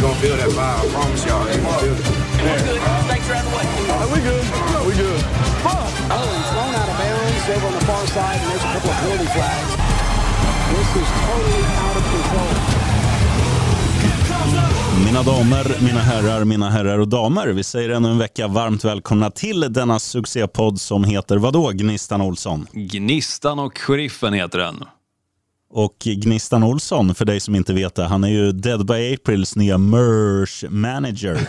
gonna feel that vibe. I promise y'all, they gonna feel it. Thanks for having the way. We good. We good. Oh, he's thrown out of bounds over on the far side, and there's a couple of penalty flags. This is totally out of control. Mina damer, mina herrar och damer, vi säger ännu en vecka varmt välkomna till denna succépodd som heter vadå, Gnistan Olsson? Gnistan och Sheriffen heter den. Och Gnistan Olsson, för dig som inte vet det, han är ju Dead by Aprils nya merch manager.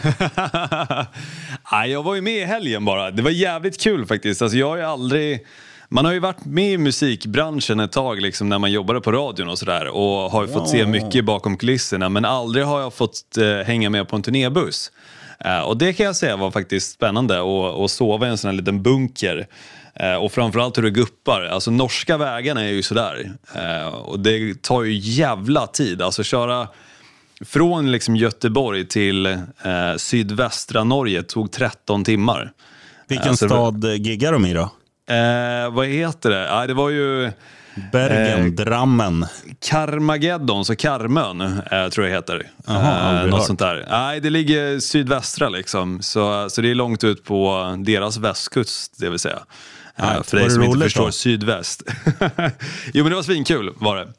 Nej, jag var ju med i helgen bara. Det var jävligt kul faktiskt. Alltså jag har ju aldrig... Man har ju varit med i musikbranschen ett tag liksom, när man jobbade på radion och sådär. Och har ju fått se mycket bakom kulisserna. Men aldrig har jag fått hänga med på en turnébuss. Och det kan jag säga var faktiskt spännande. Och sova i en sån här liten bunker. Och framförallt hur det guppar. Alltså norska vägarna är ju sådär. Och det tar ju jävla tid. Alltså köra från liksom Göteborg till sydvästra Norge tog 13 timmar. Vilken stad giggar de i då? Vad heter det? Det var ju Bergen, Drammen, Karmageddon, så Karmön tror jag heter. Något sånt där. Nej, det ligger sydvästra liksom. Så det är långt ut på deras västkust, det vill säga. För dig som inte förstår sydväst. Jo, men det var svinkul var det.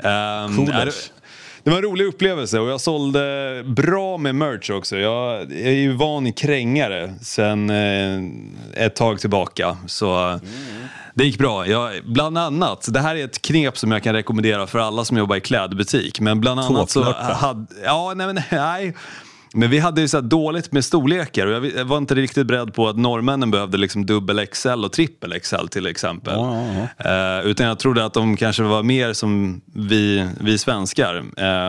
Det var en rolig upplevelse och jag sålde bra med merch också. Jag är ju van i krängare sen ett tag tillbaka. Så det gick bra. Bland annat, det här är ett knep som jag kan rekommendera för alla som jobbar i klädbutik. Men bland annat så hade... Men vi hade ju så här dåligt med storlekar och jag var inte riktigt beredd på att norrmännen behövde liksom dubbel XL och trippel XL till exempel. Utan jag trodde att de kanske var mer som vi svenskar.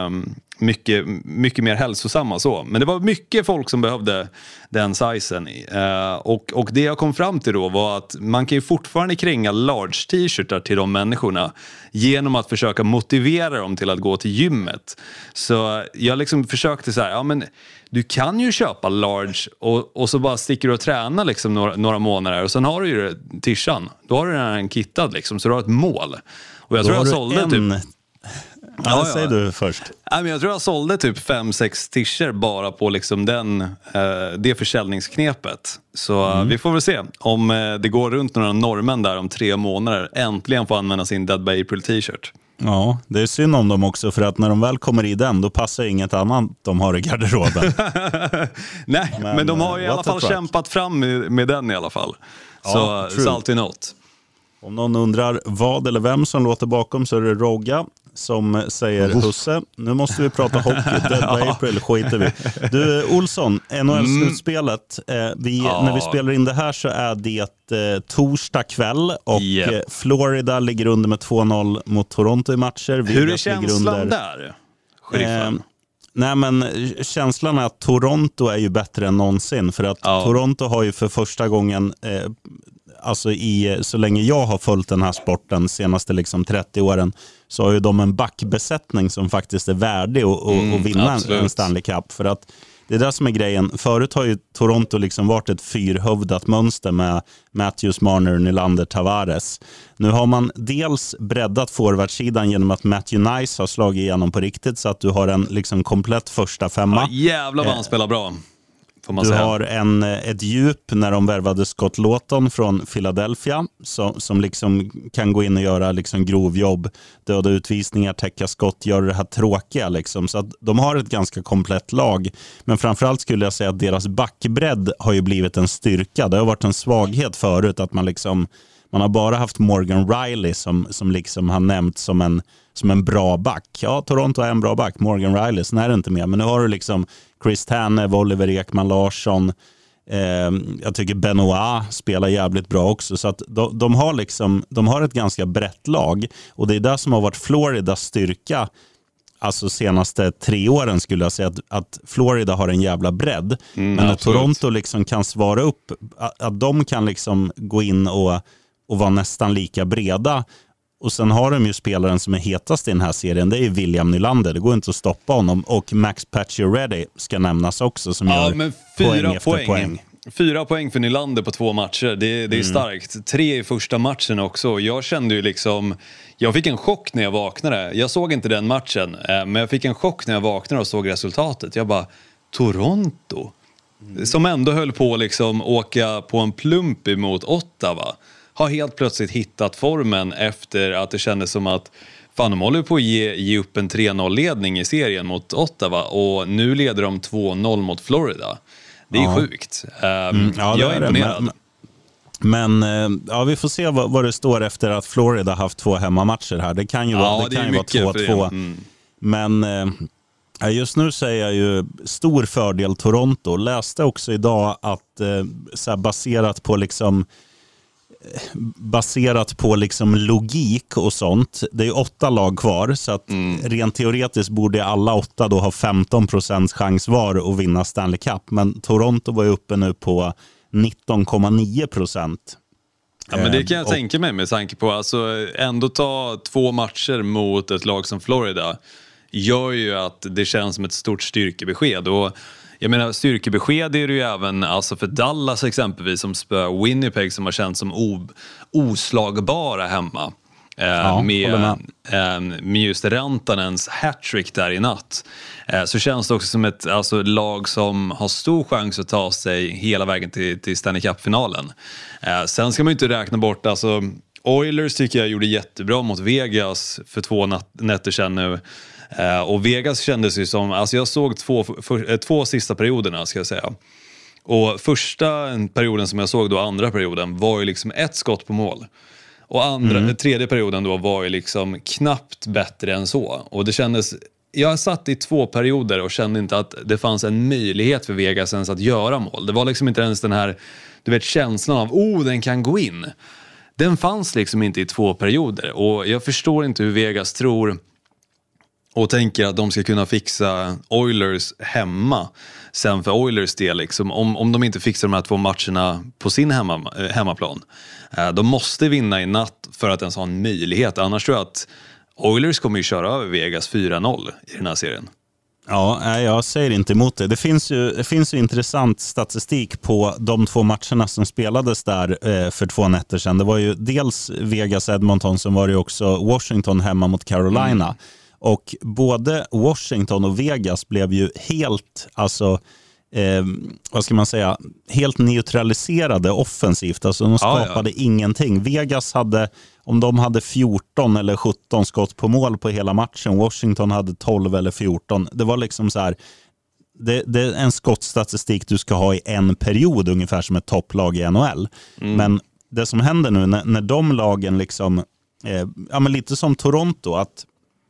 Mycket mer hälsosamma så. Men det var mycket folk som behövde den sizen. Och det jag kom fram till då var att man kan ju fortfarande kränga large t-shirtar till de människorna genom att försöka motivera dem till att gå till gymmet. Så jag liksom försökte så här, ja men du kan ju köpa large och så bara sticker du och tränar liksom några månader och sen har du ju tishan. Då har du den kittad liksom, så du har ett mål. Och jag tror jag sålde typ... Ja, säger du först. Men jag tror jag sålde typ 5-6 tischer bara på liksom det försäljningsknepet. Så vi får väl se om det går runt några norrmän där om 3 månader. Äntligen får använda sin Dead by April t-shirt. Ja, det är synd om dem också för att när de väl kommer i den då passar inget annat de har i garderoben. Nej, men de har i alla fall kämpat fram med den i alla fall. Så alltid något. Om någon undrar vad eller vem som låter bakom så är det Rogga som säger Husse, nu måste vi prata hockey. Dead by April skiter vi. Du Olsson, NHL-slutspelet. När vi spelar in det här så är det torsdag kväll och Florida ligger under med 2-0 mot Toronto i matcher. Hur är känslan där, Sheriffen? Nej, men känslan är att Toronto är ju bättre än någonsin för att Toronto har ju för första gången alltså så länge jag har följt den här sporten senaste liksom 30 åren så har ju de en backbesättning som faktiskt är värdig att vinna en Stanley Cup. För att det är det som är grejen. Förut har ju Toronto liksom varit ett fyrhövdat mönster med Matthews, Marner, Nylander, Tavares. Nu har man dels breddat forwardsidan genom att Matthew Nice har slagit igenom på riktigt så att du har en liksom komplett första femma. Ja, jävlar vad han spelar bra. Du har ett djup när de värvade Scott Lawton från Philadelphia som liksom kan gå in och göra liksom grovjobb, döda utvisningar, täcka skott, göra det här tråkiga liksom. Så att de har ett ganska komplett lag. Men framförallt skulle jag säga att deras backbredd har ju blivit en styrka. Det har varit en svaghet förut att man har bara haft Morgan Riley som liksom har nämnt som en bra back. Ja, Toronto är en bra back. Morgan Riley, sen är det inte mer. Men nu har du liksom Chris Tanev, Oliver Ekman Larsson. Jag tycker Benoit spelar jävligt bra också. Så att de har ett ganska brett lag. Och det är det som har varit Floridas styrka. Alltså senaste 3 åren skulle jag säga att Florida har en jävla bredd. Men när Toronto liksom kan svara upp, att de kan liksom gå in och vara nästan lika breda. Och sen har de ju spelaren som är hetast i den här serien. Det är William Nylander. Det går inte att stoppa honom. Och Max Pacioretty ska nämnas också som gör men 4 poäng efter poäng. 4 poäng för Nylander på 2 matcher. Det är starkt. 3 i första matchen också. Jag kände ju liksom... Jag fick en chock när jag vaknade. Jag såg inte den matchen. Men jag fick en chock när jag vaknade och såg resultatet. Jag bara, Toronto? Som ändå höll på liksom åka på en plump emot Ottawa. Har helt plötsligt hittat formen efter att det kändes som att fan, de håller på att ge upp en 3-0-ledning i serien mot Ottawa. Och nu leder de 2-0 mot Florida. Det är sjukt. Jag är imponerad. Men vi får se vad det står efter att Florida haft 2 hemmamatcher här. Det kan ju vara 2-2. Men just nu säger jag ju stor fördel Toronto. Läste också idag att så här, baserat på liksom logik och sånt. Det är 8 lag kvar, så att rent teoretiskt borde alla 8 då ha 15% chans var att vinna Stanley Cup. Men Toronto var ju uppe nu på 19,9%. Ja, men det kan jag tänka mig med tanke på alltså ändå ta 2 matcher mot ett lag som Florida gör ju att det känns som ett stort styrkebesked. Och jag menar, styrkebesked är det ju även alltså för Dallas exempelvis, som spör Winnipeg, som har känts som oslagbara hemma. Med just Rantanens hattrick där i natt. Så känns det också som ett lag som har stor chans att ta sig hela vägen till Stanley Cup-finalen. Sen ska man ju inte räkna bort, Oilers tycker jag gjorde jättebra mot Vegas för 2 nätter sedan nu. Och Vegas kändes ju som, jag såg 2 sista perioderna ska jag säga. Och första perioden som jag såg då, andra perioden, var ju liksom 1 skott på mål. Och tredje perioden då var ju liksom knappt bättre än så. Och det kändes, jag satt i 2 perioder och kände inte att det fanns en möjlighet för Vegas ens att göra mål. Det var liksom inte ens den här, du vet, känslan av, den kan gå in. Den fanns liksom inte i 2 perioder. Och jag förstår inte hur Vegas tror och tänker att de ska kunna fixa Oilers hemma sen för Oilers del liksom, om de inte fixar de här 2 matcherna på sin hemmaplan. De måste vinna i natt för att ens ha en möjlighet. Annars tror jag att Oilers kommer ju köra över Vegas 4-0 i den här serien. Ja, jag säger inte emot det. Det finns ju intressant statistik på de 2 matcherna som spelades där för 2 nätter sedan. Det var ju dels Vegas-Edmonton, som var det också Washington hemma mot Carolina. Och både Washington och Vegas blev ju helt, helt neutraliserade offensivt. Alltså de skapade ingenting. Vegas hade, om de hade 14 eller 17 skott på mål på hela matchen, Washington hade 12 eller 14. Det var liksom så här, det är en skottstatistik du ska ha i en period, ungefär som ett topplag i NHL. Men det som händer nu när de lagen liksom, men lite som Toronto, att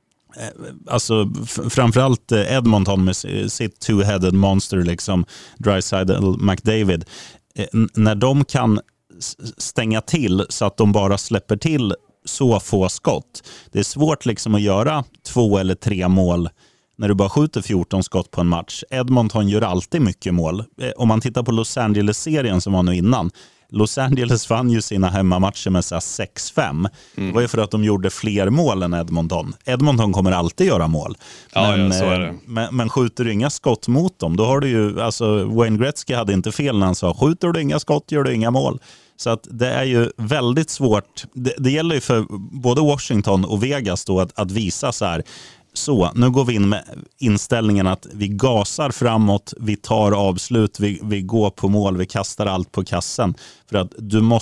framförallt Edmonton med sitt two-headed monster liksom, Draisaitl, McDavid, när de kan stänga till så att de bara släpper till så få skott. Det är svårt liksom att göra 2 eller 3 mål när du bara skjuter 14 skott på en match. Edmonton gör alltid mycket mål. Om man tittar på Los Angeles-serien som var nu innan, Los Angeles vann ju sina hemmamatcher med 6-5. Det var ju för att de gjorde fler mål än Edmonton. Edmonton kommer alltid göra mål. Så är det. Men skjuter du inga skott mot dem, då har du ju, Wayne Gretzky hade inte fel när han sa, skjuter du inga skott gör du inga mål. Så att det är ju väldigt svårt. Det gäller ju för både Washington och Vegas då att visa så här, så nu går vi in med inställningen att vi gasar framåt, vi tar avslut, vi går på mål, vi kastar allt på kassen. För att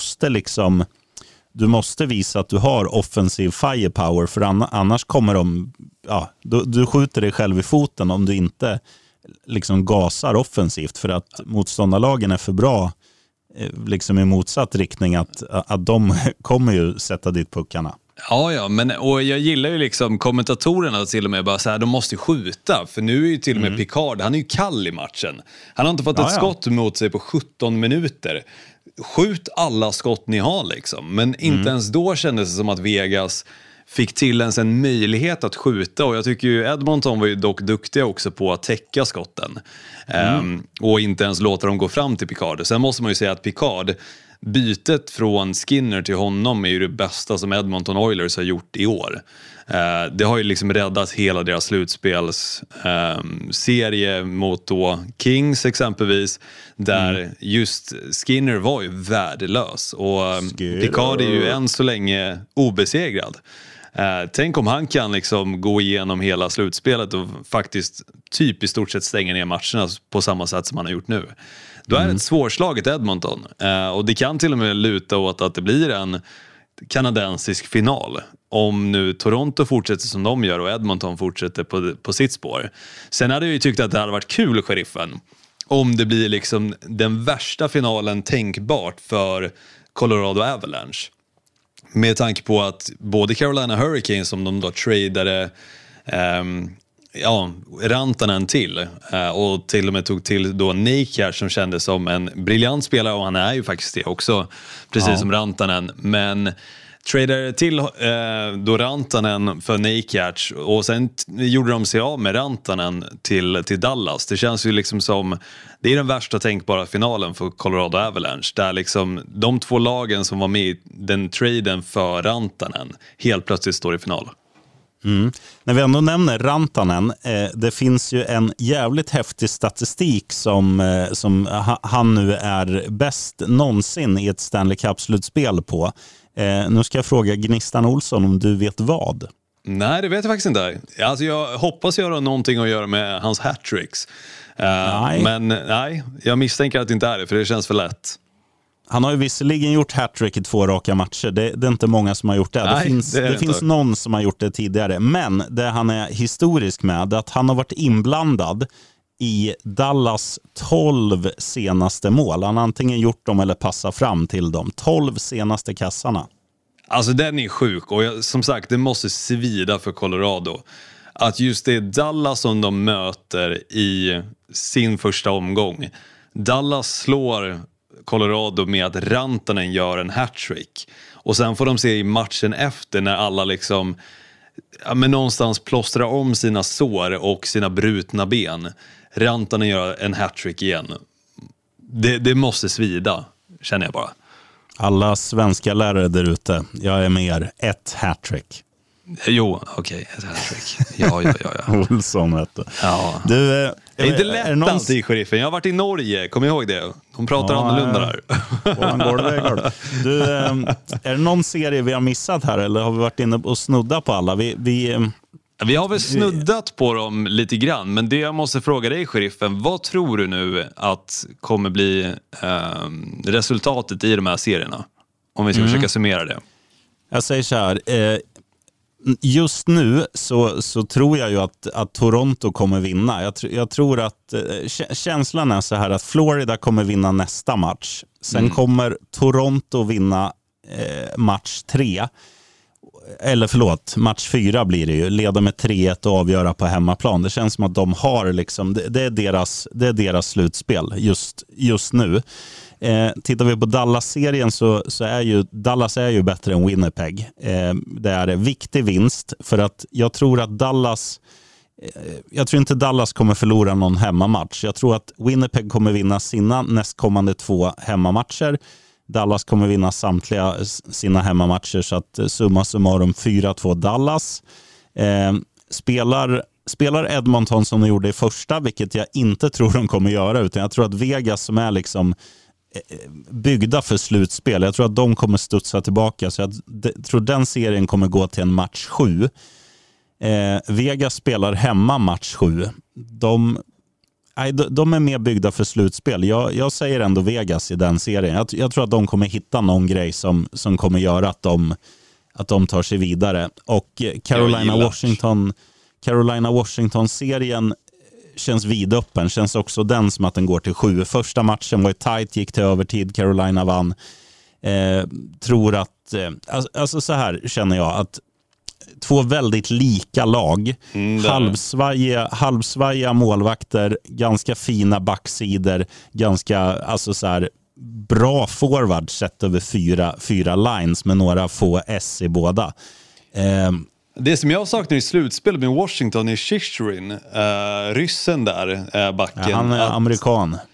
du måste visa att du har offensiv firepower, för annars kommer du skjuter dig själv i foten om du inte liksom gasar offensivt, för att motståndarlagen är för bra liksom i motsatt riktning, att de kommer ju sätta dit puckarna. Ja, och jag gillar ju liksom kommentatorerna till och med bara så här, de måste skjuta, för nu är ju till och med Picard, han är ju kall i matchen. Han har inte fått ett skott mot sig på 17 minuter. Skjut alla skott ni har liksom. Men inte ens då kändes det som att Vegas fick till ens en möjlighet att skjuta, och jag tycker ju Edmonton var ju dock duktiga också på att täcka skotten och inte ens låta dem gå fram till Picard. Sen måste man ju säga att Picard, bytet från Skinner till honom är ju det bästa som Edmonton Oilers har gjort i år. Det har ju liksom räddat hela deras slutspels serie mot då Kings exempelvis, där just Skinner var ju värdelös och Picard är ju än så länge obesegrad. Tänk om han kan liksom gå igenom hela slutspelet och faktiskt typ i stort sett stänga ner matcherna på samma sätt som han har gjort nu. Då är det ett svårslaget Edmonton. Och det kan till och med luta åt att det blir en kanadensisk final om nu Toronto fortsätter som de gör och Edmonton fortsätter på sitt spår. Sen hade jag ju tyckt att det hade varit kul, sheriffen, om det blir liksom den värsta finalen tänkbart för Colorado Avalanche. Med tanke på att både Carolina Hurricanes, som de då tradade Rantanen till och till och med tog till då Necas, som kändes som en briljant spelare, och han är ju faktiskt det också, precis som Rantanen, men tradade till då Rantanen för Necas och sen gjorde de sig av med Rantanen till Dallas. Det känns ju liksom som det är den värsta tänkbara finalen för Colorado Avalanche, där liksom de två lagen som var med i den traden för Rantanen helt plötsligt står i final. När vi ändå nämner Rantanen, det finns ju en jävligt häftig statistik som han nu är bäst någonsin i ett Stanley Cup-slutspel på. Nu ska jag fråga Gnistan Olsson om du vet vad. Nej, det vet jag faktiskt inte. Alltså jag hoppas jag har någonting att göra med hans hattricks. Men nej, jag misstänker att det inte är det, för det känns för lätt. Han har ju visserligen gjort hattrick i 2 raka matcher. Det är inte många som har gjort det. Nej, det finns någon som har gjort det tidigare. Men det han är historisk med är att han har varit inblandad i Dallas 12 senaste mål. Han har antingen gjort dem eller passat fram till dem. 12 senaste kassarna. Alltså den är sjuk, och som sagt, det måste svida för Colorado. Att just det är Dallas som de möter i sin första omgång. Dallas slår Colorado med att Rantanen gör en hattrick. Och sen får de se i matchen efter när alla liksom någonstans plåstrar om sina sår och sina brutna ben. Rantanen gör en hattrick igen. Det måste svida, känner jag bara. Alla svenska lärare där ute, jag är med er. 1 hattrick. Jo, okej, ett hattrick. Ja. Olsson, vet du. Ja. Du, det är inte lätt alltid, sheriffen. Jag har varit i Norge, kom ihåg det. De pratar annorlunda där. Du, är det någon serie vi har missat här, eller har vi varit inne och snuddat på alla? Vi har väl snuddat på dem lite grann, men det jag måste fråga dig, sheriffen, vad tror du nu att kommer bli resultatet i de här serierna? Om vi ska försöka summera det. Jag säger så här, just nu så tror jag ju att Toronto kommer vinna. Jag tror att känslan är så här att Florida kommer vinna nästa match. Sen kommer Toronto vinna match 3. Eller förlåt, match 4 blir det ju. Leda med 3-1 och avgöra på hemmaplan. Det känns som att de har liksom, det är deras slutspel just nu. Tittar vi på Dallas-serien så är ju Dallas är ju bättre än Winnipeg. Det är en viktig vinst, för att jag tror inte Dallas kommer förlora någon hemmamatch. Jag tror att Winnipeg kommer vinna sina nästkommande 2 hemmamatcher. Dallas kommer vinna samtliga sina hemmamatcher, så att summa summarum 4-2 Dallas. Spelar Edmonton som de gjorde i första, vilket jag inte tror de kommer göra, utan jag tror att Vegas, som är liksom byggda för slutspel, jag tror att de kommer studsa tillbaka, så jag tror den serien kommer gå till en match 7. Vegas spelar hemma match 7. De är mer byggda för slutspel. Jag säger ändå Vegas i den serien. Jag tror att de kommer hitta någon grej som kommer göra att de tar sig vidare. Och Carolina-Washington-serien känns vidöppen. Känns också den som att den går till 7. Första matchen var ju tight, gick till övertid. Carolina vann. Tror att... Alltså så här känner jag att 2 väldigt lika lag. Halvsvajiga målvakter, ganska fina backsidor, ganska så här bra forward sett över 4 lines med några få S i båda. Det som jag saknar i slutspelet med Washington är Shesterkin, ryssen där, backen. Ja, han är amerikan.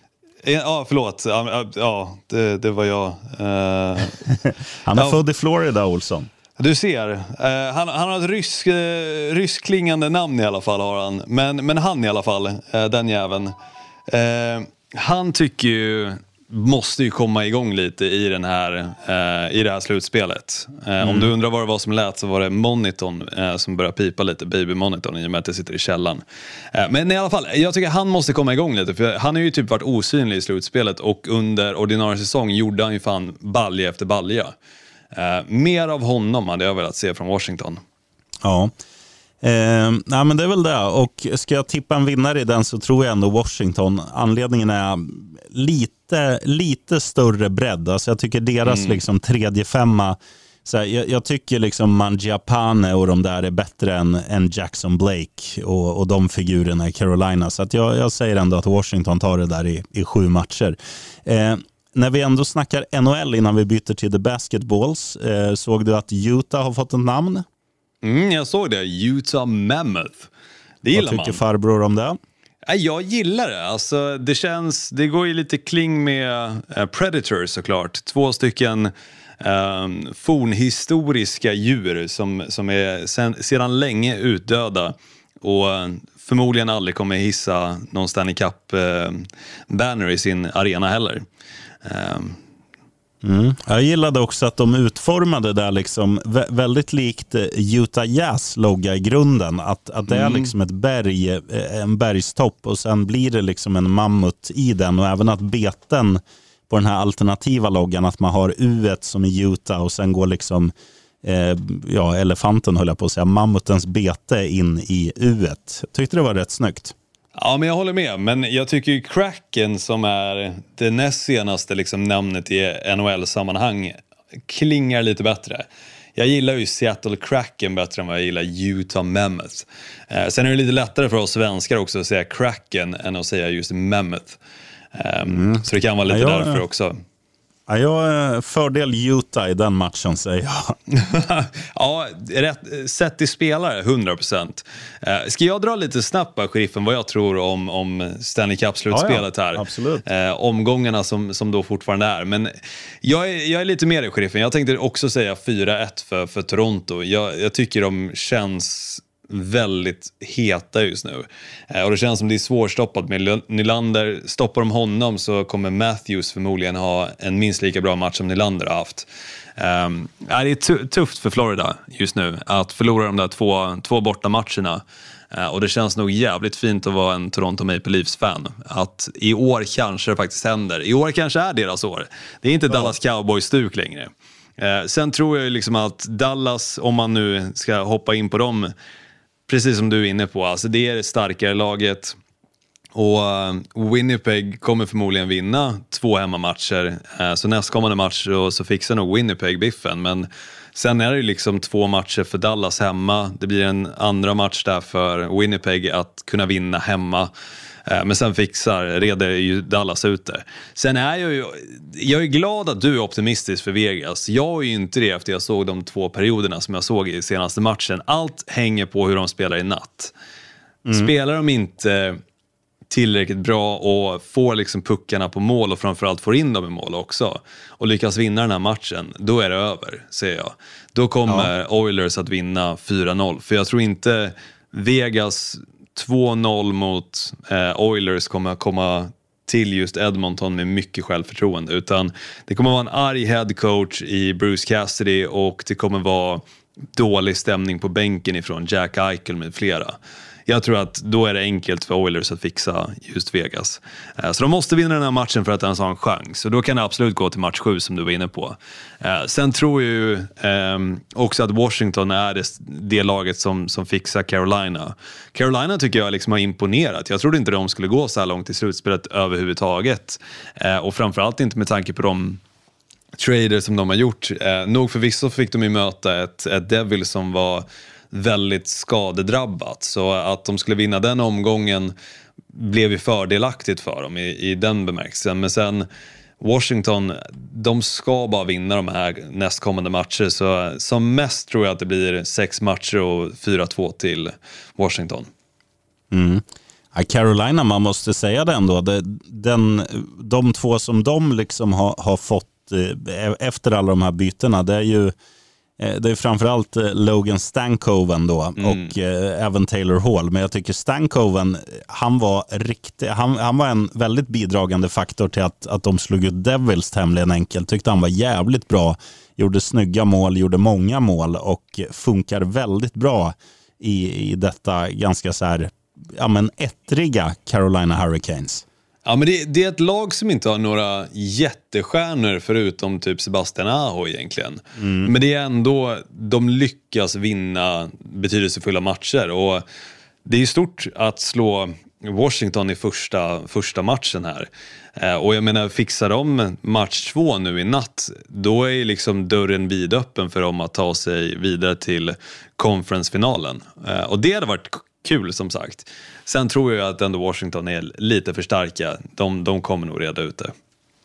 Ja, förlåt. Ja, det var jag. Han är född i Florida, Olsson. Du ser, han har ett ryskklingande namn i alla fall har han. Men han i alla fall, den jäveln. Han tycker ju, måste ju komma igång lite i det här slutspelet. Om du undrar vad det var som lät, så var det monitorn som började pipa lite, baby-monitorn, i och med att det sitter i källan. Men i alla fall, jag tycker han måste komma igång lite, för han har ju typ varit osynlig i slutspelet, och under ordinarie säsong gjorde han ju fan balja efter balja. Mer av honom hade jag velat se från Washington. Ja. Nej, men det är väl det. Och ska jag tippa en vinnare i den, så tror jag ändå Washington. Anledningen är lite större bredd. Alltså jag tycker deras liksom tredje femma, så här, jag tycker liksom Mangiapane och de där är bättre än Jackson Blake och de figurerna i Carolina. Så att jag säger ändå att Washington tar det där i 7 matcher. När vi ändå snackar NHL innan vi byter till The Basketballs, såg du att Utah har fått ett namn? Jag såg det, Utah Mammoth. Det gillar man. Vad tycker farbror om det? Jag gillar det. Alltså, det går ju lite kling med Predators såklart. 2 stycken fornhistoriska djur som är sedan länge utdöda och förmodligen aldrig kommer hissa någon Stanley Cup-banner i sin arena heller. Jag gillade också att de utformade det liksom väldigt likt Utah Jazz logga i grunden, att det är liksom ett berg, en bergstopp, och sen blir det liksom en mammut i den, och även att beten på den här alternativa loggan, att man har U1 som i Utah och sen går liksom elefanten, höll jag på att säga, mammutens bete in i U1. Jag tyckte det var rätt snyggt. Ja, men jag håller med. Men jag tycker ju Kraken, som är det näst senaste liksom namnet i NHL-sammanhang, klingar lite bättre. Jag gillar ju Seattle Kraken bättre än vad jag gillar Utah Mammoth. Sen är det lite lättare för oss svenskar också att säga Kraken än att säga just Mammoth. Så det kan vara lite därför också. Ja, jag fördel Utah i den matchen, säger jag. Ja, rätt sätt i spelare, 100%. Ska jag dra lite snabbt på sheriffen vad jag tror om Stanley Cup-slutspelet här? Absolut. Omgångarna som då fortfarande är. Men jag är lite mer i sheriffen. Jag tänkte också säga 4-1 för Toronto. Jag tycker de känns väldigt heta just nu. Och det känns som det är svårstoppat med Nylander. Stoppar de honom så kommer Matthews förmodligen ha en minst lika bra match som Nylander har haft. Det är tufft för Florida just nu att förlora de där två borta matcherna. Och det känns nog jävligt fint att vara en Toronto Maple Leafs-fan. Att i år kanske det faktiskt händer. I år kanske är deras år. Det är inte Dallas Cowboys-stuk längre. Sen tror jag liksom att Dallas, om man nu ska hoppa in på dem, precis som du är inne på, alltså det är det starkare laget, och Winnipeg kommer förmodligen vinna 2 hemmamatcher, så nästkommande match så fixar nog Winnipeg biffen, men sen är det liksom 2 matcher för Dallas hemma, det blir en andra match där för Winnipeg att kunna vinna hemma. Men sen reder ju Dallas ute. Sen är jag är glad att du är optimistisk för Vegas. Jag är ju inte det efter jag såg de 2 perioderna som jag såg i senaste matchen. Allt hänger på hur de spelar i natt. Spelar de inte tillräckligt bra och får liksom puckarna på mål, och framförallt får in dem i mål också, och lyckas vinna den här matchen, då är det över, säger jag. Då kommer Oilers att vinna 4-0. För jag tror inte Vegas 2-0 mot Oilers kommer komma till just Edmonton med mycket självförtroende, utan det kommer vara en arg head coach i Bruce Cassidy, och det kommer vara dålig stämning på bänken ifrån Jack Eichel med flera. Jag tror att då är det enkelt för Oilers att fixa just Vegas. Så de måste vinna den här matchen för att ens ha en chans. Och då kan det absolut gå till match 7 som du var inne på. Sen tror jag ju också att Washington är det laget som fixar Carolina. Carolina tycker jag liksom har imponerat. Jag trodde inte de skulle gå så här långt i slutspelet överhuvudtaget. Och framförallt inte med tanke på de trader som de har gjort. Nog förvisso fick de ju möta ett Devil som var väldigt skadedrabbat, så att de skulle vinna den omgången blev ju fördelaktigt för dem i den bemärkelsen. Men sen Washington, de ska bara vinna de här nästkommande matcher, så som mest tror jag att det blir 6 matcher och 4-2 till Washington. Carolina, man måste säga det ändå. De två som de liksom har fått efter alla de här bytena, det är framförallt Logan Stankoven då och även Taylor Hall. Men jag tycker Stankoven, han var en väldigt bidragande faktor till att de slog ut Devils tämligen enkelt. Tyckte han var jävligt bra, gjorde snygga mål, gjorde många mål och funkar väldigt bra i detta ganska så här, ettriga Carolina Hurricanes. Ja, men det är ett lag som inte har några jättestjärnor förutom typ Sebastian Aho egentligen. Men det är ändå, de lyckas vinna betydelsefulla matcher och det är stort att slå Washington i första matchen här. Och jag menar, fixar de match 2 nu i natt, då är liksom dörren vidöppen för dem att ta sig vidare till conference-finalen. Och det hade varit kul som sagt. Sen tror jag att ändå Washington är lite för starka. De kommer nog reda ut det.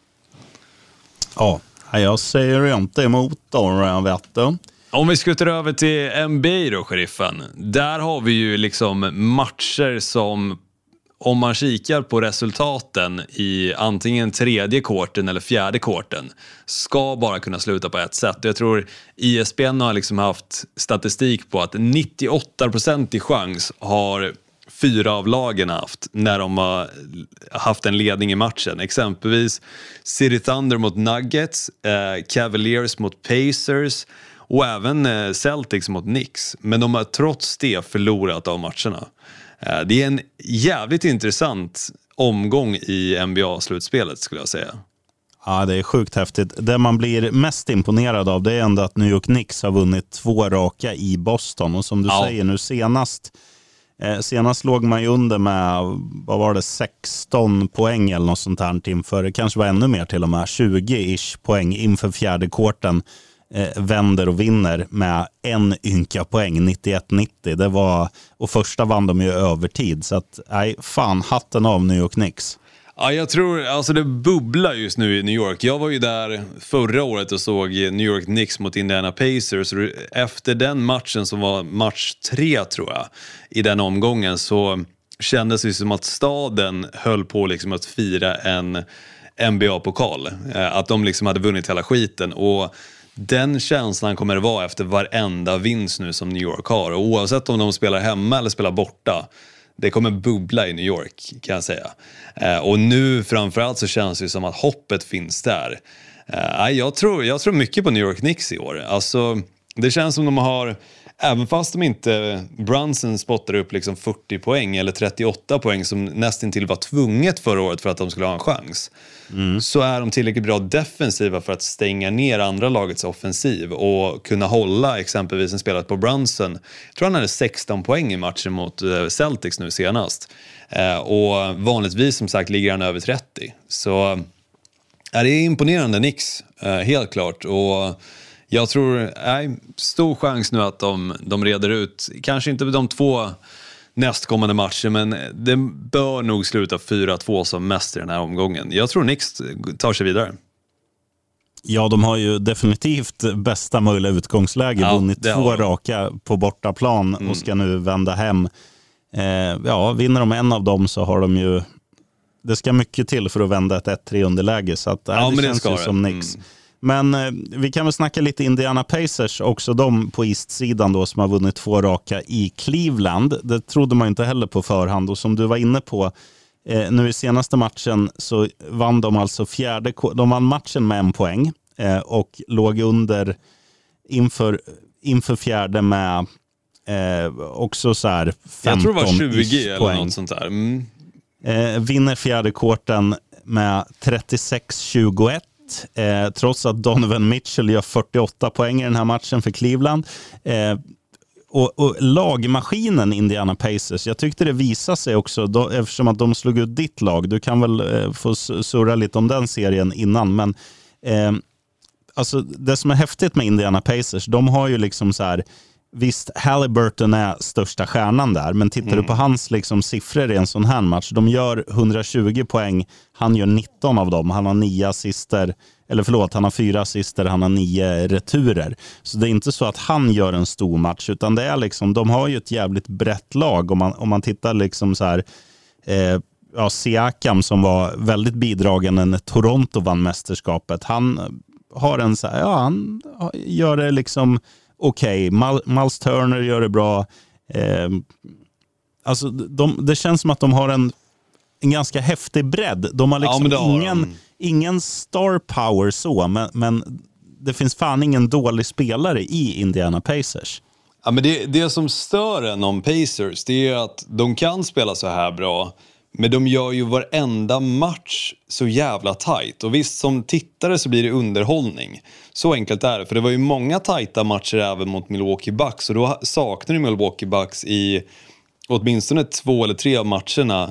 Ja, jag säger inte emot då, jag vet det. Om vi skuttar över till NBA då, sheriffen. Där har vi ju liksom matcher som, om man kikar på resultaten i antingen tredje kvarten eller fjärde kvarten, ska bara kunna sluta på ett sätt. Jag tror ESPN har liksom haft statistik på att 98% i chans har 4 av lagen haft när de har haft en ledning i matchen. Exempelvis City Thunder mot Nuggets, Cavaliers mot Pacers och även Celtics mot Knicks. Men de har trots det förlorat av matcherna. Det är en jävligt intressant omgång i NBA-slutspelet skulle jag säga. Ja, det är sjukt häftigt. Det man blir mest imponerad av, det är ändå att New York Knicks har vunnit 2 raka i Boston. Och som du säger nu senast låg man ju under med, vad var det, 16 poäng eller något sånt här inför, det kanske var ännu mer till och med, 20-ish poäng inför fjärde kvarten. Vänder och vinner med en ynka poäng, 91-90. Det var, och första vann de ju övertid. Så att, hatten av New York Knicks. Ja, jag tror, alltså det bubblar just nu i New York. Jag var ju där förra året och såg New York Knicks mot Indiana Pacers. Efter den matchen som var match 3 tror jag, i den omgången, så kändes det som att staden höll på liksom att fira en NBA-pokal. Att de liksom hade vunnit hela skiten. Och den känslan kommer det vara efter varenda vinst nu som New York har. Och oavsett om de spelar hemma eller spelar borta, det kommer bubbla i New York kan jag säga. Och nu framförallt så känns det som att hoppet finns där. Jag tror mycket på New York Knicks i år. Alltså, det känns som de har, även fast de inte, Brunson spottar upp liksom 40 poäng eller 38 poäng som nästan till var tvunget förra året för att de skulle ha en chans. Så är de tillräckligt bra defensiva för att stänga ner andra lagets offensiv och kunna hålla exempelvis en spelare på Brunson. Jag tror han hade 16 poäng i matchen mot Celtics nu senast. Och vanligtvis som sagt ligger han över 30. Så är det imponerande Knicks, helt klart. Och jag tror, stor chans nu att de reder ut, kanske inte de 2 nästkommande matcher, men det bör nog sluta 4-2 som mest i den här omgången. Jag tror Knicks tar sig vidare. Ja, de har ju definitivt bästa möjliga utgångsläge, vunnit 2 raka på bortaplan och ska nu vända hem. Vinner de en av dem så har de ju, det ska mycket till för att vända ett 1-3 underläge, så att det känns ju som Knicks. Men vi kan väl snacka lite Indiana Pacers, också de på East-sidan då som har vunnit 2 raka i Cleveland. Det trodde man inte heller på förhand, och som du var inne på, nu i senaste matchen så vann de alltså de vann matchen med 1 poäng och låg under inför fjärde med också så här 15 jag tror det var 20 poäng. Eller något sånt där. Vinner fjärde kvarten med 36-21. Trots att Donovan Mitchell gör 48 poäng i den här matchen för Cleveland. Och lagmaskinen Indiana Pacers, jag tyckte det visade sig också eftersom att de slog ut ditt lag. Du kan väl få surra lite om den serien innan, men alltså det som är häftigt med Indiana Pacers, de har ju liksom så här, visst, Halliburton är största stjärnan där, men tittar du på hans liksom siffror i en sån här match, de gör 120 poäng, han gör 19 av dem, han har 9 assister, han har 4 assister, han har 9 returer. Så det är inte så att han gör en stor match, utan det är liksom, de har ju ett jävligt brett lag om man tittar liksom så här, Siakam som var väldigt bidragande när Toronto vann mästerskapet. Han har en så här, han gör det liksom okej. Miles Turner gör det bra. Alltså det känns som att de har en ganska häftig bredd. De har liksom ingen star power så, men det finns fan ingen dålig spelare i Indiana Pacers. Ja, men det som stör en om Pacers, det är att de kan spela så här bra, men de gör ju varenda match så jävla tight. Och visst, som tittare så blir det underhållning. Så enkelt är det. För det var ju många tajta matcher även mot Milwaukee Bucks. Och då saknar ju Milwaukee Bucks i åtminstone 2 eller 3 av matcherna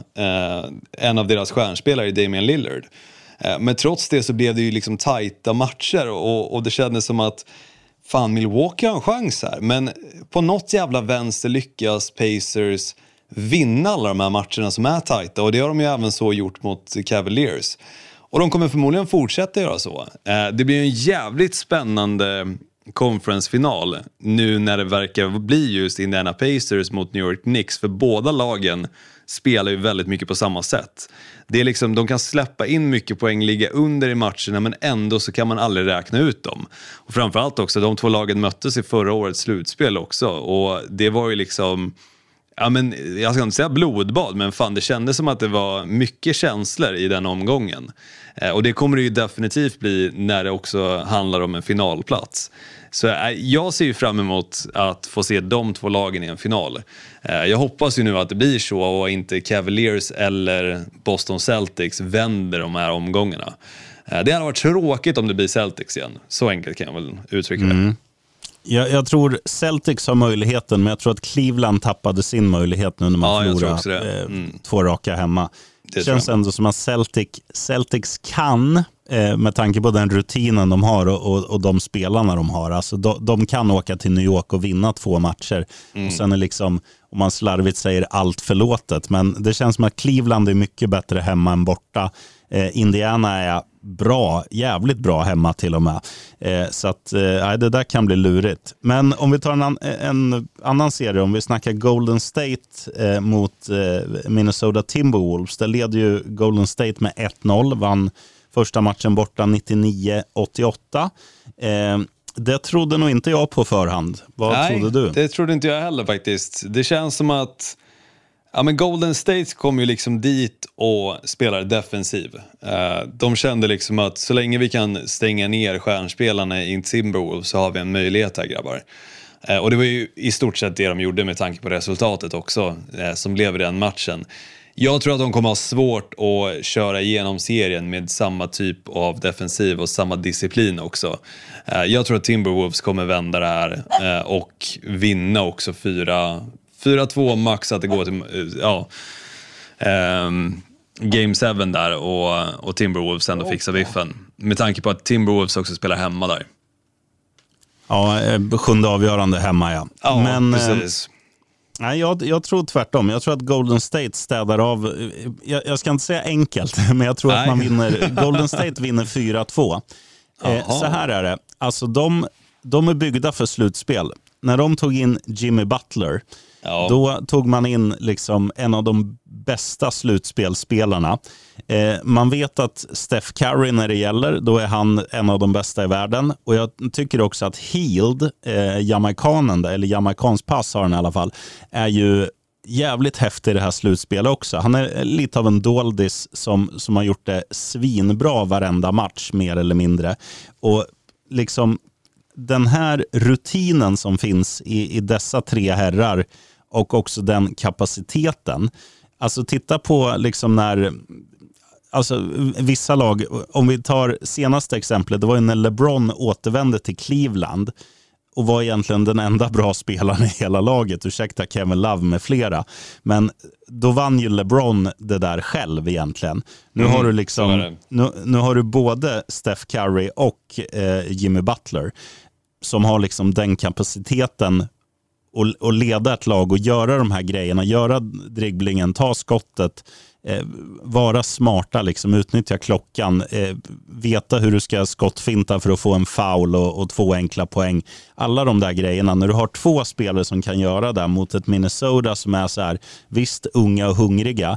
en av deras stjärnspelare, Damian Lillard. Men trots det så blev det ju liksom tajta matcher. Och det kändes som att fan, Milwaukee har en chans här. Men på något jävla vänster lyckas Pacers vinna alla de här matcherna som är tajta. Och det har de ju även så gjort mot Cavaliers. Och de kommer förmodligen fortsätta göra så. Det blir en jävligt spännande conference-final nu när det verkar bli just Indiana Pacers mot New York Knicks. För båda lagen spelar ju väldigt mycket på samma sätt. Det är liksom, de kan släppa in mycket poäng, ligga under i matcherna, men ändå så kan man aldrig räkna ut dem. Och framförallt också, de 2 lagen möttes i förra årets slutspel också. Och det var ju liksom, ja men jag ska inte säga blodbad, men fan, det kändes som att det var mycket känslor i den omgången. Och det kommer det ju definitivt bli när det också handlar om en finalplats. Så jag ser ju fram emot att få se de 2 lagen i en final. Jag hoppas ju nu att det blir så och inte Cavaliers eller Boston Celtics vänder de här omgångarna. Det hade varit tråkigt om det blir Celtics igen. Så enkelt kan jag väl uttrycka det. Jag tror Celtics har möjligheten, men jag tror att Cleveland tappade sin möjlighet nu när man förlorade 2 raka hemma. Det känns ändå som att Celtics kan, med tanke på den rutinen de har och de spelarna de har, alltså de kan åka till New York och vinna 2 matcher. Och sen är liksom, om man slarvigt säger, allt förlåtet. Men det känns som att Cleveland är mycket bättre hemma än borta. Indiana är bra, jävligt bra hemma till och med. Så att det där kan bli lurigt. Men om vi tar en annan serie, om vi snackar Golden State mot Minnesota Timberwolves. Där leder ju Golden State med 1-0, vann första matchen borta 99-88. Det trodde nog inte jag på förhand. Vad trodde du? Det trodde inte jag heller faktiskt. Det känns som att men Golden State kom ju liksom dit och spelar defensiv. De kände liksom att så länge vi kan stänga ner stjärnspelarna i Timberwolves så har vi en möjlighet här, grabbar. Och det var ju i stort sett det de gjorde med tanke på resultatet också, som blev i den matchen. Jag tror att de kommer ha svårt att köra igenom serien med samma typ av defensiv och samma disciplin också. Jag tror att Timberwolves kommer vända det här och vinna också 4-2 max, att det går till Game 7 där och Timberwolves ändå fixar biffen. Med tanke på att Timberwolves också spelar hemma där. Ja, 7:e avgörande hemma, ja. Ja, men precis. Nej, jag tror tvärtom. Jag tror att Golden State städar av. Jag ska inte säga enkelt, men jag tror att man vinner. Golden State vinner 4-2. Så här är det. Alltså de är byggda för slutspel. När de tog in Jimmy Butler, då tog man in liksom en av de bästa slutspelsspelarna. Man vet att Steph Curry, när det gäller, då är han en av de bästa i världen. Och jag tycker också att Hield, jamaikanen, eller jamaikans pass har han i alla fall, är ju jävligt häftig i det här slutspelet också. Han är lite av en doldis som har gjort det svinbra varenda match, mer eller mindre. Och liksom den här rutinen som finns i dessa 3 herrar och också den kapaciteten. Alltså titta på liksom när, alltså vissa lag, om vi tar senaste exemplet, det var ju när LeBron återvände till Cleveland och var egentligen den enda bra spelaren i hela laget, ursäkta Kevin Love med flera, men då vann ju LeBron det där själv egentligen. Nu har du liksom nu har du både Steph Curry och Jimmy Butler som har liksom den kapaciteten och leda ett lag och göra de här grejerna, göra dribblingen, ta skottet, vara smarta, liksom, utnyttja klockan, veta hur du ska skottfinta för att få en foul och 2 enkla poäng. Alla de där grejerna, när du har 2 spelare som kan göra det mot ett Minnesota som är så här, visst unga och hungriga,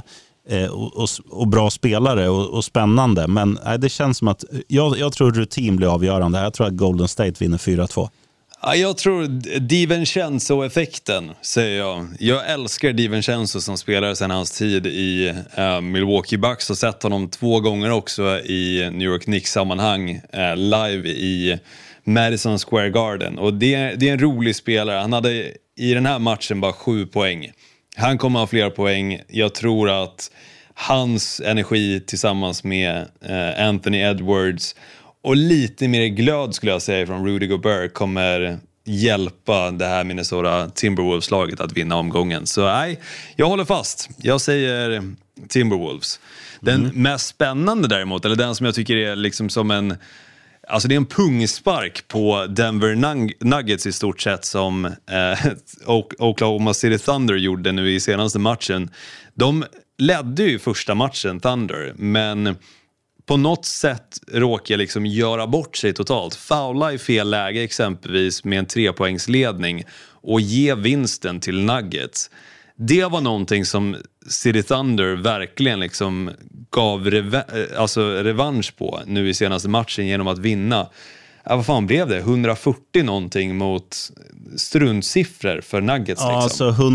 och bra spelare och spännande. Men det känns som att jag tror rutin blir avgörande. Jag tror att Golden State vinner 4-2. Ja, jag tror DiVincenzo-effekten, säger jag. Jag älskar DiVincenzo som spelare sedan hans tid i Milwaukee Bucks. Och sett honom 2 gånger också i New York Knicks-sammanhang live i Madison Square Garden. Och det är en rolig spelare. Han hade i den här matchen bara 7 poäng. Han kommer ha fler poäng. Jag tror att hans energi tillsammans med Anthony Edwards och lite mer glöd skulle jag säga från Rudy Gobert kommer hjälpa det här Minnesota Timberwolves-laget att vinna omgången. Så nej, jag håller fast. Jag säger Timberwolves. Den mest spännande däremot, eller den som jag tycker är liksom som en... Alltså det är en pungspark på Denver Nuggets i stort sett som Oklahoma City Thunder gjorde nu i senaste matchen. De ledde ju första matchen, Thunder, men på något sätt råkar liksom göra bort sig totalt. Foula i fel läge exempelvis med en 3-poängsledning och ge vinsten till Nuggets. Det var någonting som City Thunder verkligen liksom gav revansch på nu i senaste matchen genom att vinna. Vad fan blev det? 140 någonting mot struntsiffror för Nuggets. Ja, liksom. alltså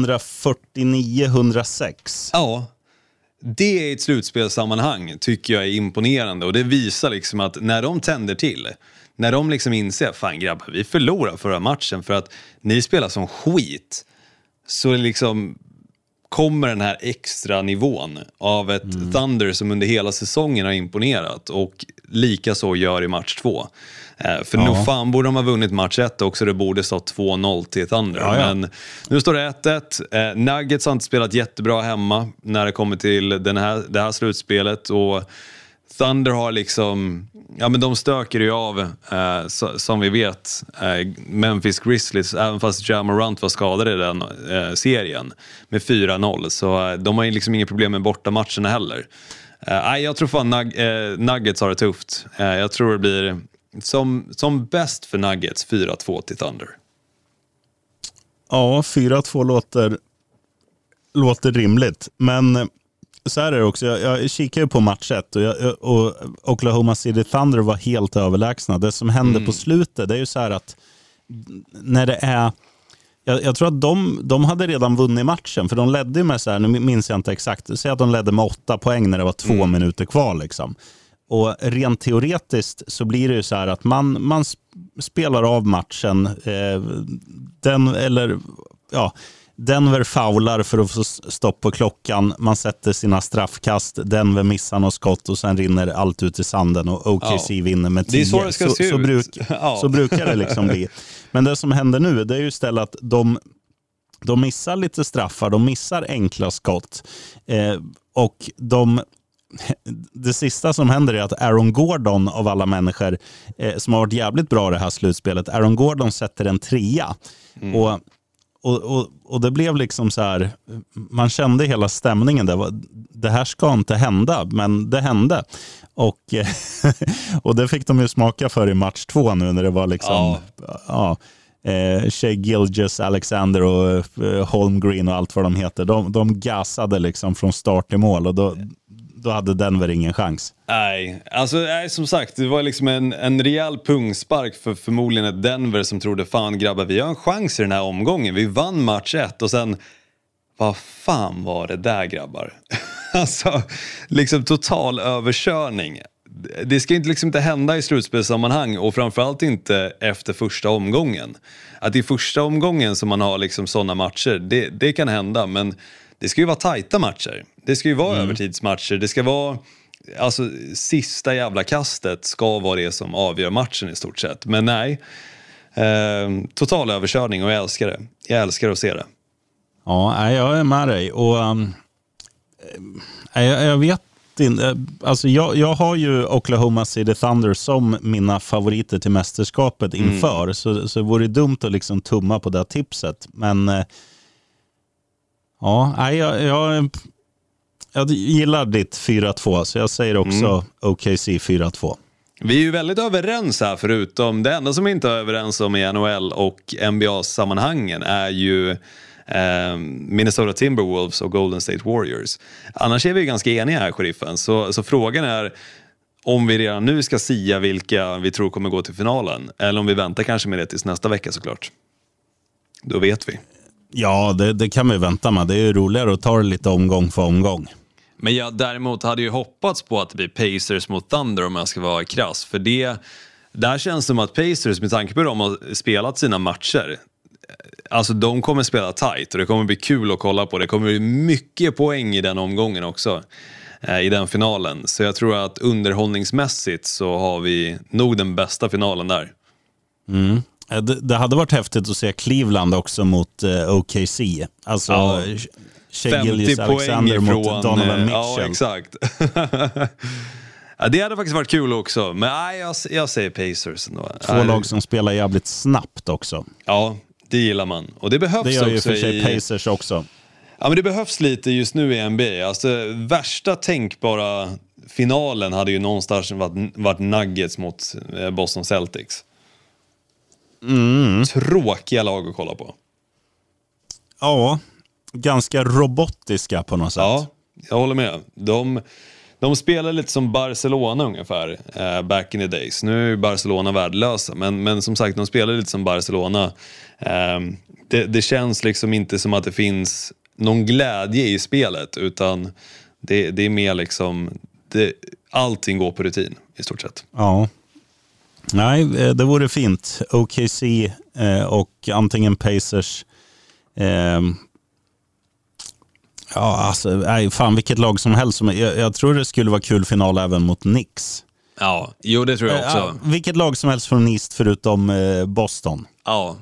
149-106. Ja, det är ett slutspelssammanhang tycker jag är imponerande. Och det visar liksom att när de tänder till, när de liksom inser, fan grabbar, vi förlorar förra matchen för att ni spelar som skit, så liksom kommer den här extra nivån av ett Thunder som under hela säsongen har imponerat och lika så gör i match 2. För nog fan borde de ha vunnit match 1 också, det borde stå 2-0 till Thunder. Men nu står det 1-1. Nuggets har inte spelat jättebra hemma när det kommer till det här slutspelet, och Thunder har liksom, ja men de stöker ju av som vi vet Memphis Grizzlies, även fast Ja Morant var skadad i den serien med 4-0, så de har ju liksom inga problem med bortamatcherna heller. Jag tror fan Nuggets har det tufft. Jag tror det blir som bäst för Nuggets 4-2 till Thunder. Ja, 4-2 låter rimligt, men så här är det också, jag kikar ju på match 1 och Oklahoma City Thunder var helt överlägsna. Det som hände på slutet, det är ju så här att när det är, jag tror att de hade redan vunnit matchen, för de ledde ju med så här, nu minns jag inte exakt, säg att de ledde med 8 poäng när det var 2 minuter kvar liksom. Och rent teoretiskt så blir det ju så här att man spelar av matchen, Denver faular för att få stopp på klockan. Man sätter sina straffkast. Denver missar något skott och sen rinner allt ut i sanden och OKC vinner med 10. Det är så det ska se ut. Så brukar det liksom bli. Men det som händer nu, det är ju istället att de missar lite straffar. De missar enkla skott. Och det sista som händer är att Aaron Gordon av alla människor som har varit jävligt bra i det här slutspelet, Aaron Gordon sätter en 3. Och det blev liksom så här, man kände hela stämningen där. Det här ska inte hända, men det hände. Och det fick de ju smaka för i match 2 nu när det var liksom Shai Gilgeous-Alexander och Holmgren och allt vad de heter. De gasade liksom från start till mål, och då hade Denver ingen chans. Nej, som sagt, det var liksom en rejäl pungspark för förmodligen ett Denver som trodde, fan grabbar, vi har en chans i den här omgången. Vi vann match 1 och sen, vad fan var det där grabbar? Alltså, liksom total överkörning. Det ska inte hända i slutspelssammanhang, och framförallt inte efter första omgången. Att i första omgången som man har liksom sådana matcher, det kan hända, men det ska ju vara tajta matcher. Det ska ju vara övertidsmatcher. Det ska vara, alltså sista jävla kastet ska vara det som avgör matchen i stort sett. Men nej, total överkörning, och jag älskar det. Jag älskar att se det. Ja, jag är med dig. Och jag vet inte, alltså jag har ju Oklahoma City Thunder som mina favoriter till mästerskapet inför. Så det vore dumt att liksom tumma på det tipset. Men jag gillar ditt 4-2, så jag säger också OKC 4-2. Vi är ju väldigt överens här, förutom det enda som vi inte är överens om i NHL och NBA-sammanhangen är ju Minnesota Timberwolves och Golden State Warriors. Annars är vi ganska eniga här, sheriffen. Så frågan är om vi redan nu ska sia vilka vi tror kommer gå till finalen. Eller om vi väntar kanske med det tills nästa vecka såklart. Då vet vi. Ja, det kan vi vänta med. Det är ju roligare att ta det lite omgång för omgång. Men jag däremot hade ju hoppats på att det blir Pacers mot Thunder om jag ska vara krass. För där känns det som att Pacers, med tanke på att de har spelat sina matcher, alltså de kommer spela tight och det kommer bli kul att kolla på. Det kommer bli mycket poäng i den omgången också, i den finalen. Så jag tror att underhållningsmässigt så har vi nog den bästa finalen där. Mm. Det hade varit häftigt att se Cleveland också mot OKC. Alltså... Ja. 50 poäng mot Donovan Mitchell. Ja, exakt. Ja, det hade faktiskt varit kul också. Men jag säger Pacers ändå. Två lag som spelar jävligt snabbt också. Ja, det gillar man. Och det behövs också. Det gör ju för sig Pacers också. Ja, men det behövs lite just nu i NBA. Alltså, värsta tänkbara finalen hade ju någonstans varit Nuggets mot Boston Celtics. Tråkiga lag att kolla på. Ja, ganska robotiska på något sätt. Ja, jag håller med. De spelar lite som Barcelona ungefär, back in the days. Nu är Barcelona värdelösa, men som sagt, de spelar lite som Barcelona. Det känns liksom inte som att det finns någon glädje i spelet, utan det är mer liksom allting går på rutin i stort sett. Ja. Nej, det vore fint. OKC och antingen Pacers. Ja, alltså, fan vilket lag som helst. Jag tror det skulle vara kul final även mot Knicks. Ja, jo det tror jag också. Ja, vilket lag som helst från East förutom Boston. Ja,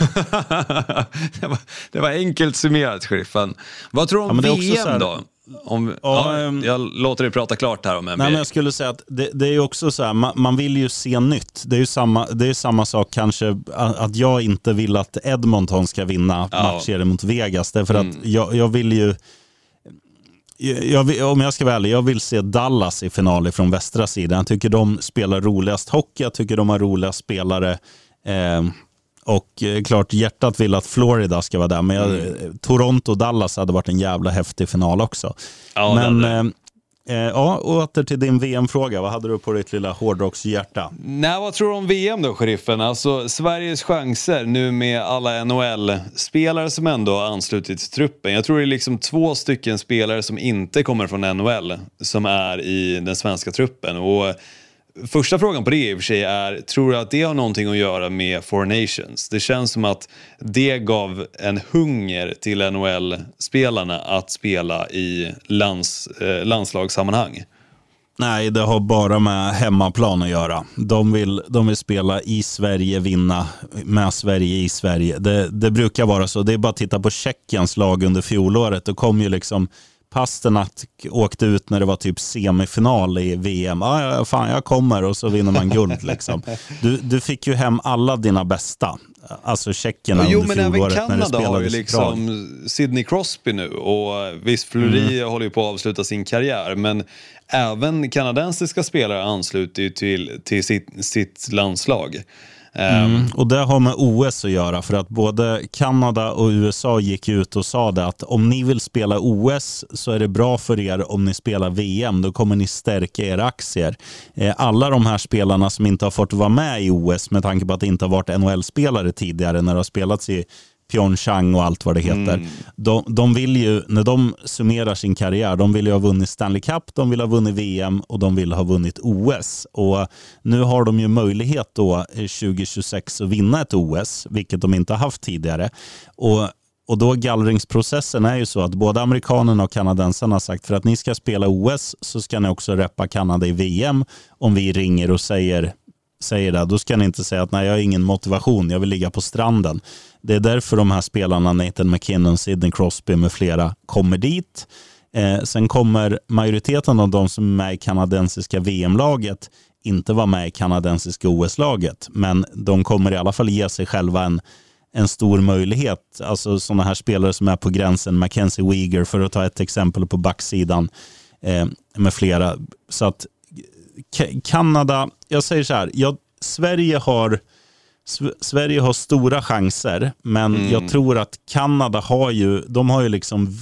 det var enkelt summerat, sheriffen. Vad tror du om VM då? Jag låter dig prata klart här om NBA. Nej, men jag skulle säga att det är ju också så här, man vill ju se nytt. Det är ju samma sak kanske att jag inte vill att Edmonton ska vinna matcher mot Vegas. Därför att jag vill ju om jag ska vara ärlig, jag vill se Dallas i final från västra sidan. Jag tycker de spelar roligast hockey, jag tycker de har roliga spelare. Och klart hjärtat vill att Florida ska vara där, men Toronto och Dallas hade varit en jävla häftig final också. Ja, men och åter till din VM-fråga. Vad hade du på ditt lilla hårdrockshjärta? Nej, vad tror du om VM då, sheriffen? Alltså Sveriges chanser nu med alla NHL-spelare som ändå har anslutit till truppen. Jag tror det är liksom 2 stycken spelare som inte kommer från NHL som är i den svenska truppen. Och första frågan på det i och för sig är, tror du att det har någonting att göra med Four Nations? Det känns som att det gav en hunger till NHL-spelarna att spela i landslagssammanhang. Nej, det har bara med hemmaplan att göra. De vill spela i Sverige, vinna med Sverige i Sverige. Det brukar vara så. Det är bara att titta på Tjeckiens lag under fjolåret. Då kom ju liksom Pasternak åkte ut när det var typ semifinal i VM. Fan, jag kommer, och så vinner man guld liksom. Du fick ju hem alla dina bästa. Alltså tjeckerna under fjolåret. Även Kanada har ju liksom Sidney Crosby nu. Och visst, Fleury håller ju på att avsluta sin karriär. Men även kanadensiska spelare ansluter ju till sitt landslag. Och det har med OS att göra, för att både Kanada och USA gick ut och sa det att om ni vill spela OS så är det bra för er om ni spelar VM, då kommer ni stärka era aktier. Alla de här spelarna som inte har fått vara med i OS med tanke på att det inte har varit NHL-spelare tidigare när det har spelats i Pyeongchang och allt vad det heter. De vill ju, när de summerar sin karriär, de vill ju ha vunnit Stanley Cup, de vill ha vunnit VM och de vill ha vunnit OS. Och nu har de ju möjlighet då 2026 att vinna ett OS, vilket de inte har haft tidigare. Och då gallringsprocessen är ju så att både amerikanerna och kanadensarna har sagt, för att ni ska spela OS så ska ni också reppa Kanada i VM. Om vi ringer och säger det, då ska ni inte säga att nej, jag har ingen motivation, jag vill ligga på stranden. Det är därför de här spelarna, Nathan McKinnon, Sidney Crosby med flera, kommer dit. Sen kommer majoriteten av de som är med i kanadensiska VM-laget inte vara med i kanadensiska OS-laget, men de kommer i alla fall ge sig själva en stor möjlighet. Alltså sådana här spelare som är på gränsen, Mackenzie Weegar för att ta ett exempel på backsidan, med flera. Så att Kanada, jag säger så här, Sverige har Sverige har stora chanser, men jag tror att Kanada har ju liksom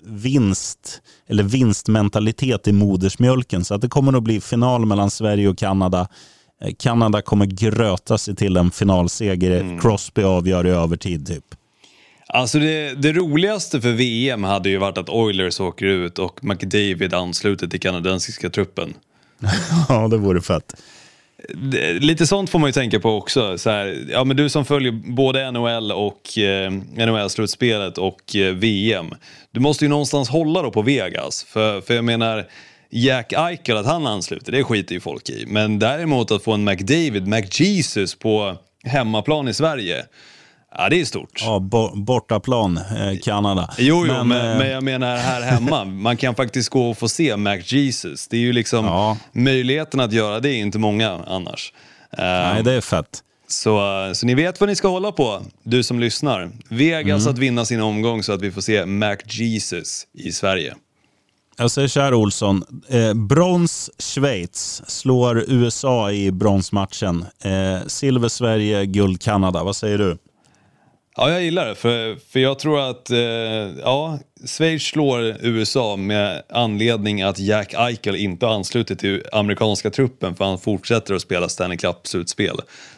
vinstmentalitet i modersmjölken, så att det kommer att bli final mellan Sverige och Kanada. Kanada kommer gröta sig till en finalseger. Crosby avgör i övertid typ. Alltså det roligaste för VM hade ju varit att Oilers åker ut och McDavid ansluter till kanadensiska truppen. Ja, det vore fett. Lite sånt får man ju tänka på också. Så här, ja, men du som följer både NHL och NHL-slutspelet och VM. Du måste ju någonstans hålla då på Vegas. För jag menar, Jack Eichel, att han ansluter, det skiter ju folk i. Men däremot att få en McJesus på hemmaplan i Sverige, ja, det är stort. Ja, bortaplan, Kanada. Jo, men jag menar här hemma. Man kan faktiskt gå och få se McJesus. Det är ju liksom möjligheten att göra det är inte många annars. Nej, det är fett. Så ni vet vad ni ska hålla på, du som lyssnar. Vegas att vinna sin omgång så att vi får se McJesus i Sverige. Jag säger så här, Olsson. Brons Schweiz slår USA i bronsmatchen. Silver Sverige, guld Kanada. Vad säger du? Ja, jag gillar det. För jag tror att Schweiz slår USA med anledning att Jack Eichel inte har anslutit till amerikanska truppen, för han fortsätter att spela Stanley Cup-slutspel.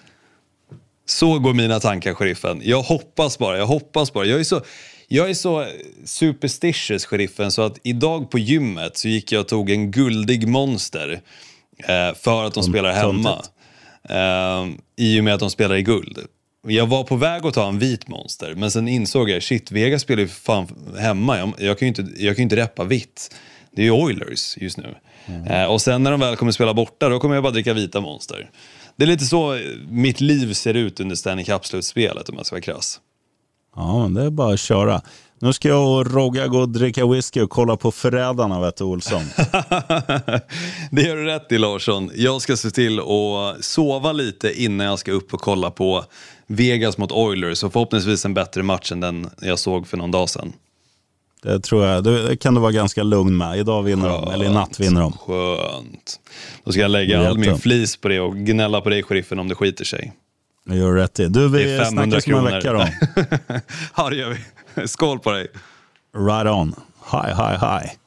Så går mina tankar, sheriffen. Jag hoppas bara. Jag är så superstitious, sheriffen, så att idag på gymmet så gick jag och tog en guldig monster för att de spelar hemma. I och med att de spelar i guld. Jag var på väg att ta en vit monster, men sen insåg jag, shit, Vegas spelar ju fan hemma. Jag kan ju inte reppa vitt. Det är ju Oilers just nu. Och sen när de väl kommer spela borta, då kommer jag bara dricka vita monster. Det är lite så mitt liv ser ut under Stanley Cup-slutspelet, om jag ska vara krass. Ja, men det är bara att köra. Nu ska jag och Rogga gå och dricka whisky och kolla på Förrädarna, vet du, Olsson. Det gör du rätt i, Larsson. Jag ska se till att sova lite innan jag ska upp och kolla på Vegas mot Oilers, och förhoppningsvis en bättre match än den jag såg för någon dag sedan. Det tror jag. Det kan du vara ganska lugn med. Idag vinner de, eller i natt vinner de. Skönt. Då ska jag lägga all min flis på det och gnälla på dig, sheriffen, om det skiter sig. Det gör rätt i. Du, vi snackas om en vecka då. Ja, det gör vi. Skål på dig. Right on. Hi.